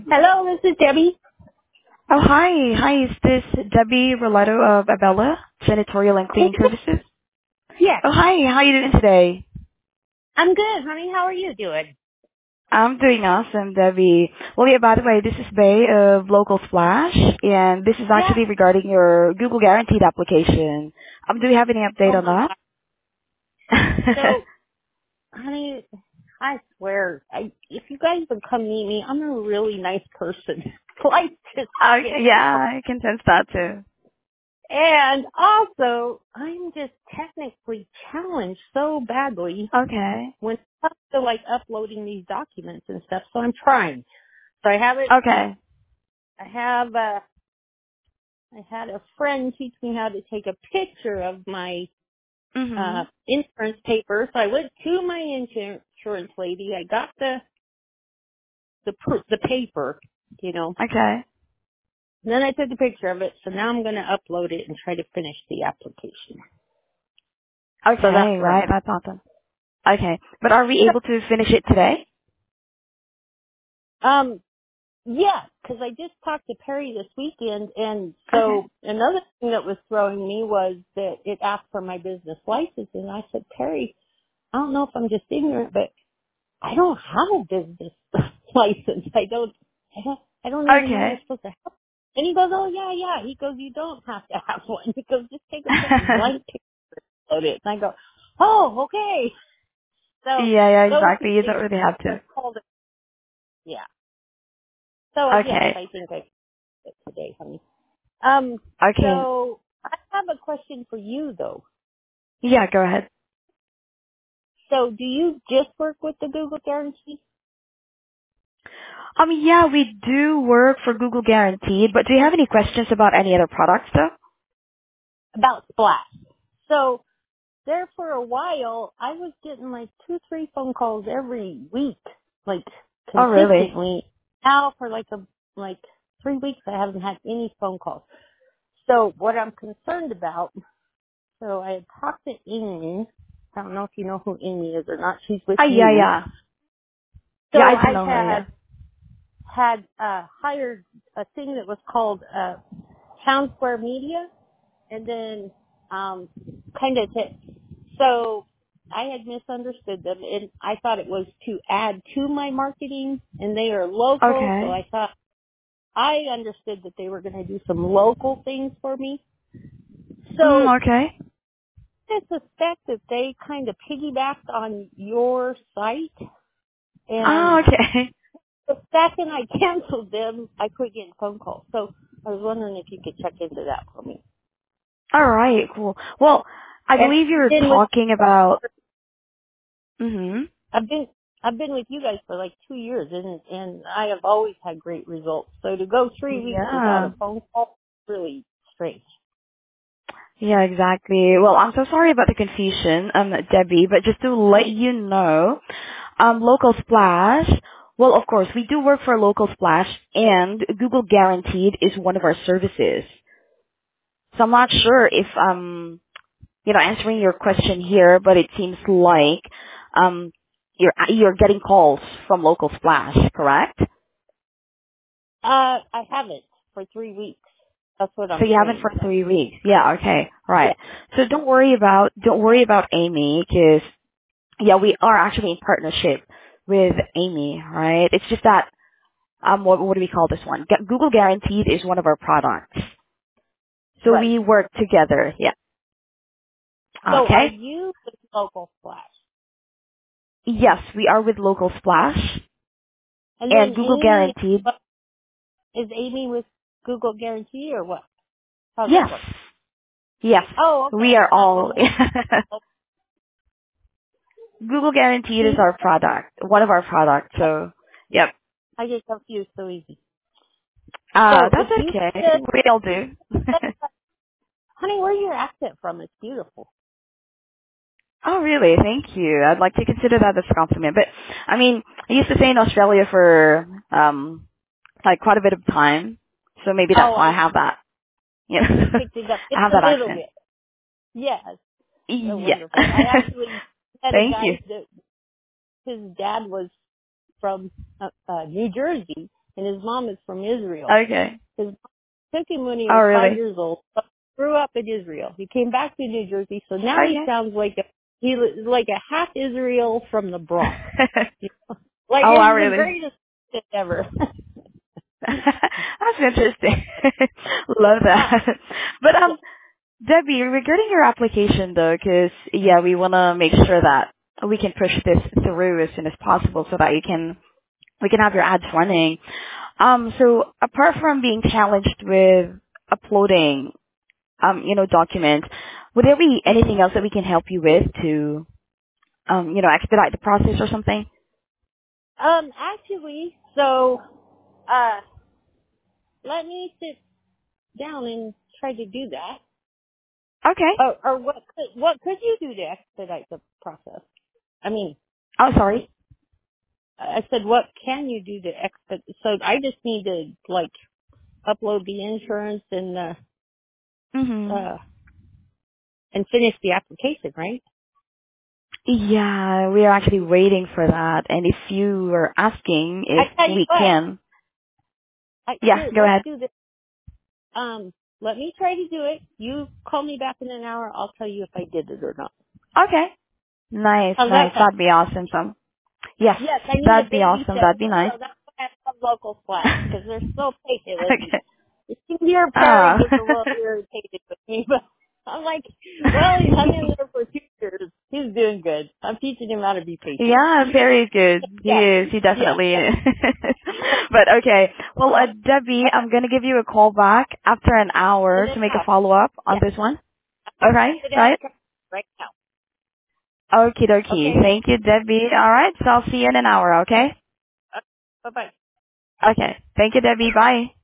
Hello, this is Debbie. Oh, hi. Hi, is this Debbie Rolletto of Abella, Janitorial and Cleaning Services? Yes, Oh, hi. How are you doing today? I'm good, honey. How are you doing? I'm doing awesome, Debbie. Well, yeah, by the way, this is Bay of Local Splash, and this is Yeah. actually regarding your Google Guaranteed application. Do you have any update Oh on my that? God. So, honey, I swear, if you guys would come meet me, I'm a really nice person. Life just gets Okay, yeah, hard. I can sense that too. And also, I'm just technically challenged so badly Okay. when it comes to like uploading these documents and stuff. So I'm trying. So I have it. Okay. I have. I had a friend teach me how to take a picture of my Mhm. insurance paper. So I went to my insurance lady. I got the paper, you know. Okay. And then I took a picture of it. So now I'm going to upload it and try to finish the application. So that's Okay, where I'm right. at. That's awesome. Okay. But are we able to finish it today? Yeah, because I just talked to Perry this weekend, and Okay. so another thing that was throwing me was that it asked for my business license, and I said, Perry, I don't know if I'm just ignorant, but I don't have a business license. I don't even know you're Okay. supposed to have. And he goes, oh yeah. He goes, you don't have to have one. He goes, just take a blank picture, of it. And I go, oh, okay. So Yeah, those two exactly. You things don't really have are to. called, yeah. So yes, Okay. I think I did it today, honey. Okay. So I have a question for you though. Yeah, go ahead. So do you just work with the Google Guarantee? Yeah, we do work for Google Guaranteed, but do you have any questions about any other products though? About Splash. So there for a while, I was getting like 2-3 phone calls every week, like Oh, really? consistently. Now for like 3 weeks, I haven't had any phone calls. So what I'm concerned about, so I had talked to Amy. I don't know if you know who Amy is or not. She's with Yeah, you. yeah. Yeah, So I do I know her, yeah. had hired a thing that was called Town Square Media, and then kind of so I had misunderstood them, and I thought it was to add to my marketing, and they are local, so Okay. I thought I understood that they were going to do some local things for me. So Okay. I suspect that they kind of piggybacked on your site, Oh, and okay. the second I canceled them, I quit getting phone calls. So I was wondering if you could check into that for me. All right, cool. Well, I And believe you're then with talking about, mm-hmm. I've been I've been with you guys for like 2 years, and I have always had great results. So to go 3 weeks without Yeah. a phone call, really strange. Yeah, exactly. Well, I'm so sorry about the confusion, Debbie, but just to let you know, Local Splash, well, of course, we do work for Local Splash, and Google Guaranteed is one of our services. So I'm not sure if, answering your question here, but it seems like, you're getting calls from Local Splash, correct? I haven't for 3 weeks. That's what So I'm you haven't saying. for 3 weeks. Yeah, okay. Yeah. Right. So don't worry about Amy, 'cause yeah, we are actually in partnership with Amy, right? It's just that, what do we call this one? Google Guaranteed is one of our products. So Right. we work together. Yeah. So are Okay. you the local Flash? Yes, we are with Local Splash And and then Google Amy, Guaranteed. is Amy with Google Guarantee or what? How's that Yes. work? Yes. Oh, We okay. are all, Amy. Google Guaranteed is See, our product, one of our products. So, yep. I get confused so easy. So That's if you okay. said, We all do. honey, where's your accent from? It's beautiful. Oh, really? Thank you. I'd like to consider that as a compliment. But, I mean, I used to stay in Australia for, like quite a bit of time. So maybe that's Oh, why I I have that, you picked it up I just have a that little accent. bit. Yes, so Yeah. wonderful. I actually had a Thank you. guy that his dad was from New Jersey, and his mom is from Israel. Okay. His mom took him when he Oh, was 5 really? years old. But grew up in Israel. He came back to New Jersey, so now he Okay. sounds like like a half Israel from the Bronx. Like Oh, wow, it's the really? greatest shit ever. That's interesting. Love Yeah. that. But Yeah. Debbie, regarding your application though, because yeah, we want to make sure that we can push this through as soon as possible so that we can have your ads running. So apart from being challenged with uploading, documents, would there be anything else that we can help you with to, expedite the process or something? Actually, so uh, let me sit down and try to do that. Okay. Or what could you do to expedite the process? I mean, Oh, sorry. I said, what can you do to expedite? So I just need to like upload the insurance Mm-hmm. and finish the application, right? Yeah, we are actually waiting for that. And if you are asking I if tell you we what, can, yeah, here, go let's ahead. do this. Let me try to do it. You call me back in an hour. I'll tell you if I did it or not. Okay. Nice, How's that nice. sound? That'd be awesome. So, yes, Yes, I need a that'd be awesome. babysitter, That'd be nice. so that's why I have local splash, because they're so patient with me. Okay. Your parent Ah. gets a little irritated with me, but I'm like, well, he hung in there for 2 years. He's doing good. I'm teaching him how to be patient. Yeah, very good. He Yeah, is. He yeah. definitely is. But okay. Well, Well, Debbie, I'm gonna give you a call back after an in hour an to make a hour. follow up on Yeah, this one. I'm Okay, sit down right? right now. Okie dokie. Okay. Thank you, Debbie. All right. So I'll see you in an hour. Okay. Bye bye. Okay. Thank you, Debbie. Bye.